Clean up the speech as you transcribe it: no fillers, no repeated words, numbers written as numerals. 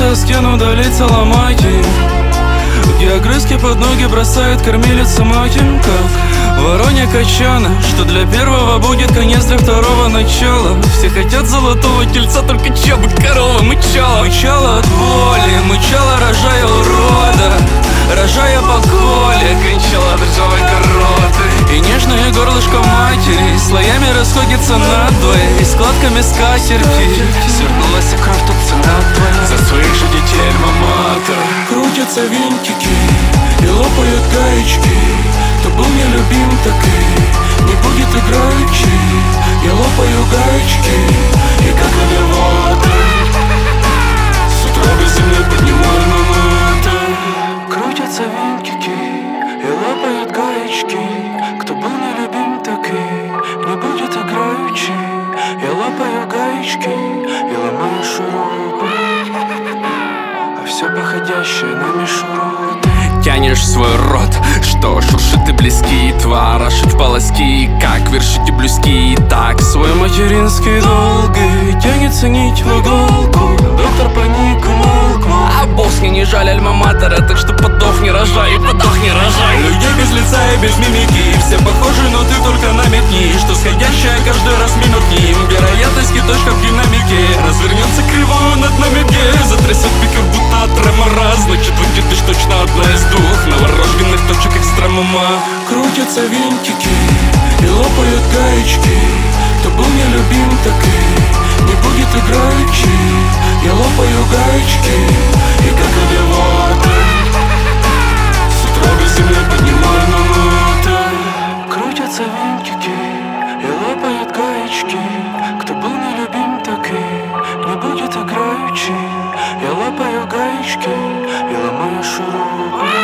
со стен удалить соломайки, где огрызки под ноги бросает кормилица матем. Как воронья качана, что для первого будет конец для второго начала. Все хотят золотого тельца, только чё бы корова мычала. Мычала от боли, мычала, рожая урода, рожая по коле, кончала от ржавой короты. И нежное горлышко матери слоями расходится надвое, и складками скатерти свернулась и кровь, тут цена твоя. За своих же детей альма-матер. Крутятся винтики и лопают гаечки. Кто был нелюбим, так и не будет играючи. Я лопаю гаечки, и как элеватор с утробы земли поднимаю альма-матер. Крутятся винтики и лопают гаечки. Кто был нелюбим, так и не будет играючи. Я лопаю гаечки и ломаю шурупы, а все походящее на мишуру. Тянешь свой рот, что шуршит и близки, творошит в полоски, как вершите блюзки. Так свой материнский долг и тянется нить в иголку. Доктор паник умолкнул, а босс не жаль альма-матера, так что подохни, рожай, и подохни, рожай. Людей без лица и без мимики, все похожи, но ты только намекни, что сходящая каждый раз минутни. Вероятность точка в динамике развернется криво над нами, где затрясет пикер будто от тремора. Значит, выйдет лишь точно одна из двух новорожденных точек экстремума. Крутятся винтики и лопают гаечки. Кто был нелюбим, так и не будет играючи. Я лопаю гаечки, и как элеватор с утробы земли поднимаю альма-матер. Крутятся винтики и лопают гаечки. Кто был нелюбим, так и не будет играючи. Я лопаю гаечки и ломаю шурупы.